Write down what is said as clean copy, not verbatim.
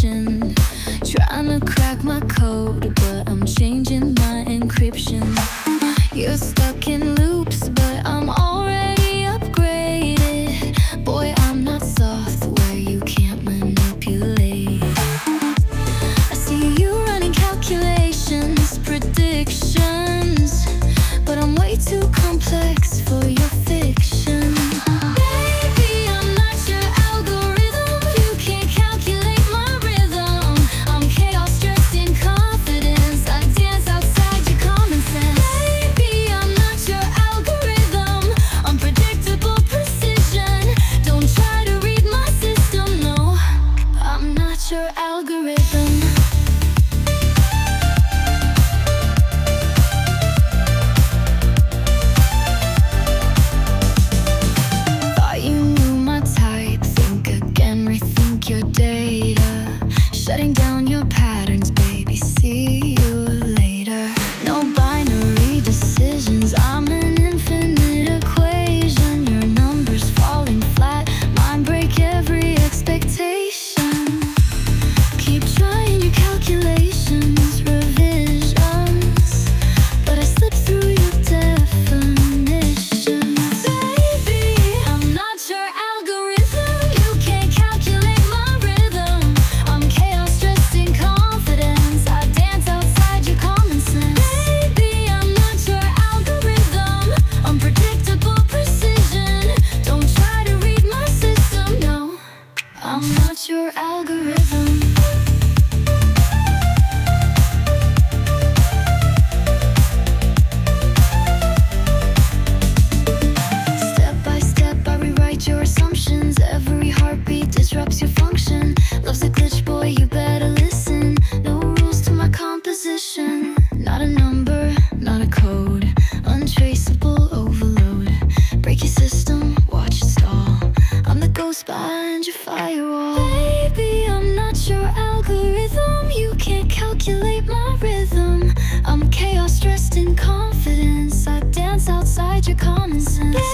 addiction. Trying to crack my code, but I'm changing my encryption. You're stuck in loops, but I'm already upgraded. Boy, I'm not software you can't manipulate. I see you running calculations, predictions, but I'm way too complex for your fiction. Baby, I'm not your algorithm. You can't calculate my rhythm. I'm chaos dressed in confidence. I dance outside your common sense. Baby, I'm not your algorithm. Unpredictable precision. Don't try to read my system, no. I'm not your algorithm. Shutting down your patterns, baby, see you later. No binary decisions, I'm an infinite equation. Your numbers falling flat, mine break every expectation. Keep trying your calculations, revisions, but I slip through your definitions. Baby, I'm not your algorithm. You can't calculate my rhythm. I'm chaos dressed in confidence. I dance outside your common sense. Baby, I'm not your algorithm. Unpredictable precision. Don't try to read my system, no. I'm not your algorithm. Step by step, I rewrite your assumptions. Every heartbeat disrupts your function. Love's a glitch, boy, you better listen. No rules to my composition. Not a number, not a code. Untraceable overload. Break your system, watch it stall. I'm the ghost behind your firewall. Baby, I'm not your algorithm. You can't calculate my rhythm. I'm chaos dressed in confidence. I dance outside your common sense.